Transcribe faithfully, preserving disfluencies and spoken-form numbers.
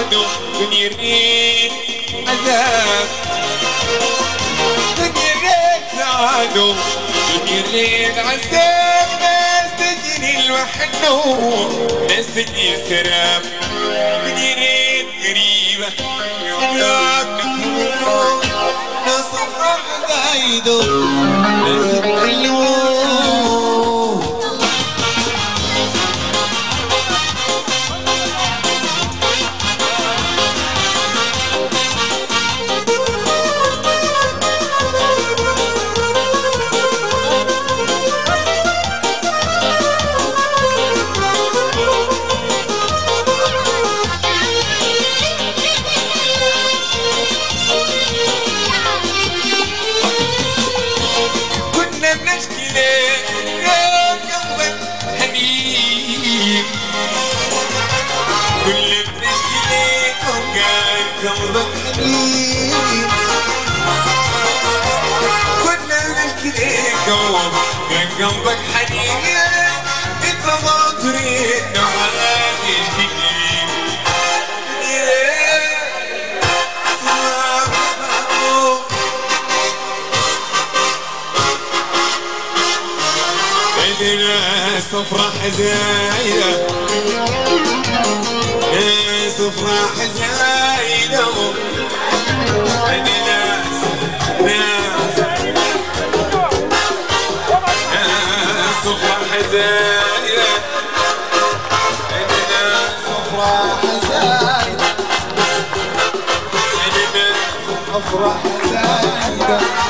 سعادة دنيا ريت عذاب دنيا ريت سعادة دنيا ريت عذاب ناس تجني الوحدة ناس تجني السراب دنيا ريت غريبة سياق نكون ناس أفراح قايدة ناس تحلوه قلبك حنين كنا نحكي ليك قلب كان قلبك حنين انت ما تريد نوعات جديد عندنا صفرة زايدة صفرة زايدة عندنا ناس صفرة زايدة عندنا صفرة زايدة عندنا صفرة زايدة